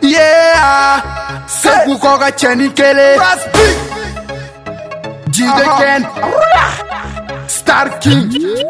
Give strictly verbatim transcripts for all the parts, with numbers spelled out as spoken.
Yeah, Sekou Koga Cheni Kele Jide Ken Star King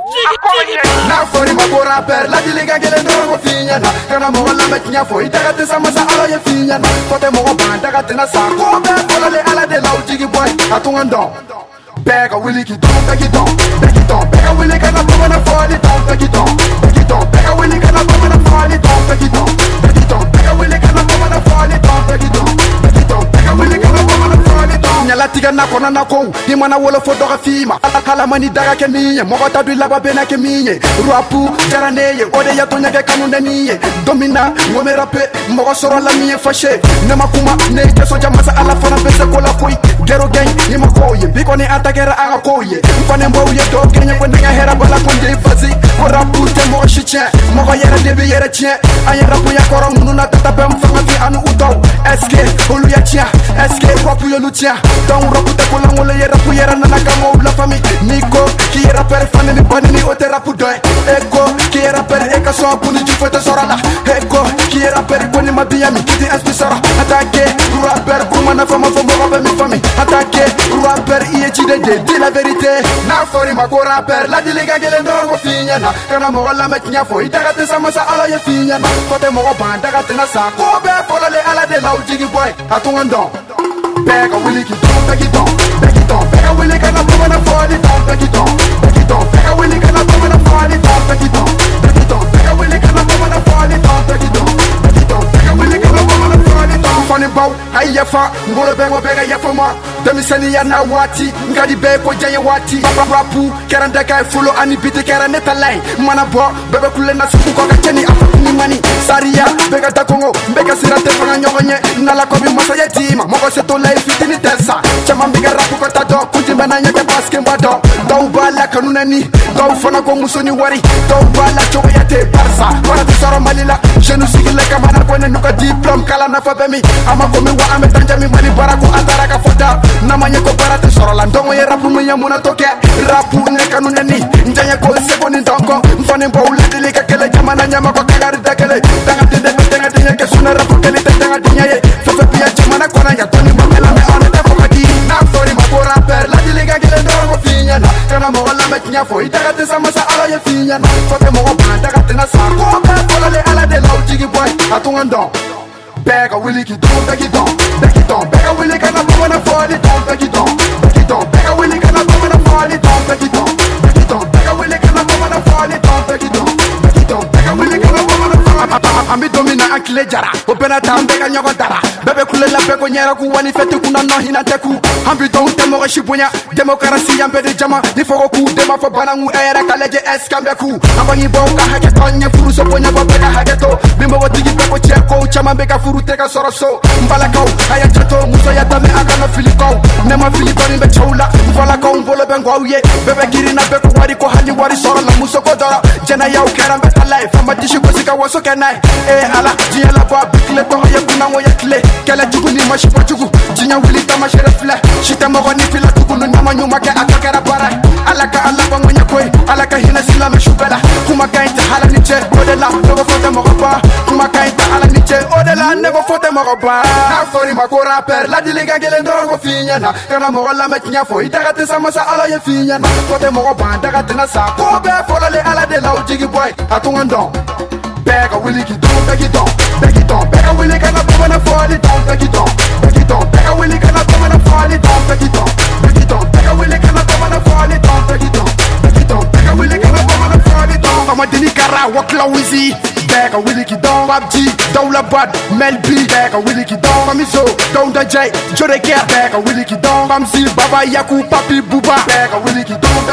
Na fori ma ko rapper la diliga gele ndoro finya na kana mo la metnya fo itaga te sama sa alo ye finya na kote mo banda ga te na sa ko be fola le ala de law jigi boy atunga ndo bega willy ki don begi don begi don bega willy kana bo na foli don begi don begi don bega willy kana bo na foli don begi don begi don bega willy kana bo na foli don begi don begi don bega willy kana bo na foli don nyala tiga na kona na ko himana wolo fo do ga fima kala mani daga ke miye mo ta du laba bena ke miye rapu jaraneye ode ya to nyage kanu naniye domina ngome rappe mo ko soro la miye fashe ne makuma ne ke so jama sa ala fana pese ko la koy gero gang hima ko ye biko ne atakera aga ko ye mfane mbo ye do genya ko nga hera bala ko nde fasi ko rapu te mo shiche mo ko yera de be yera tien aye rapu ya koro munu na tata pem fanga fi anu uto eske holu ya tia eske rapu yo lutia don rapu te ko la ngole yera pu yera na kamo la famille Nico qui est rappeur fan ni banini o te rapu doy Eko qui est rappeur e ka so puni ju foto sorala Eko qui est rappeur ko ni mabiyami kiti espi sora attaquer rappeur ko mana fama fama robe mi famille attaquer rapper iye jide de di la vérité na fori ma ko rapper la diliga gele ndoro finya na kana mo la metnya fo itaga te sama sa ala ye finya na kote mo banda ga te na sa ko be fola le ala de law jigi boy atunga ndo bega willy ki don begi don begi don bega willy kana bo na foli don begi don begi don bega willy kana bo na foli don begi don begi don bega willy kana bo na foli don begi don begi don bega willy kana bo na foli don fani baw ay yafa ngolo bengo bega yafa ma demi seni ya na wati ngadi be ko jaye wati rapu keranda kay fulo ani biti kerane talay mana bo bebe kule na suku ko ka cheni afu ni mani saria bega takongo bega sirate fanga nyonye nala ko bi masa ya tima moko seto lay fitini telsa chama biga rapu ko ta do kujimba na nyake baske mbado do bala kanuna ni do fana ko musoni wari do bala chogo yate barsa wana tisoro malila je nous sigile kamana ko ne nuka diplôme kala na fa bemi ama ko mi wa ame tanja mi mali barako ataraka fota namanye ko barate sorola ndongo ye rapu munya muna toke rapu ne kanuna ni njanya ko seko ni ndongo mfane mbo uledili ka kele jamana nyama ko kagari dakele tanga tinde tanga tinde ke suna rapu kele tanga tinya ye fefe pia jamana ko na ya toni mamela me on te fo kadi na fori ma ko rapper la diliga gele ndongo finya na kana mo la metnya fo itaga te sama sa ala ye finya na fote mo banda ga te na sa ko ka fola le ala de law jigi boy atunga ndo bega willy ki don begi don begi don bega willy kana bo na foli don begi don begi don bega willy kana bo na foli don begi don begi don bega willy kana bo na foli don begi don begi don bega willy kana bo na foli ami domina akile jara o bena tambe ga nyogo dara bebe kule la be ko nyera ku wani fete kuna no hina teku ambi don temo ga shibunya demokrasi yambe de jama ni foko ku de ma fo banangu era kaleje eskambe ku ambangi bonga hage tonye furu so ponya go bega hage to bimbo go digi be ko che ko chama be ga furu te ga soroso mbala ko aya chato muso ya tame aka no filiko ne ma filiko ni be choula mbala ko mbolo be ngwauye bebe girina be ko wari ko hali wari soro la muso ko doro jena yaw kerambe talai fama dishi ko sika woso kenai e ala jiela ba bikle to ya kuna ngo ya kle kala jugu ni mashi ko jugu jinya wili ta mashi refle shita mo ni fila jugu no nyama nyuma ke akakara bara ala ka ala ba ngonya koy ala ka hina sila me shubela kuma ka inta hala ni che odela no fote mo ba kuma ka inta ala ni che odela ne go fote mo ba na fori ma ko rapper la diliga gele ndoro finya na kana mo la metnya fo itaga te sama sa ala ye finya na fote mo ba daga te na sa ko be fola le ala de law jigi boy atunga ndo bega willy ki don begi don begi don bega willy kana bo na foli don begi don begi don bega willy kana bo na foli don begi don begi don bega willy kana bo na foli don begi don begi don bega willy kana bo na foli don fama dini kara wakla wizi bega willy ki don babji dawla bad melbi bega willy ki don famiso don da jay jore ke bega willy ki don famsi baba yaku papi buba bega willy ki don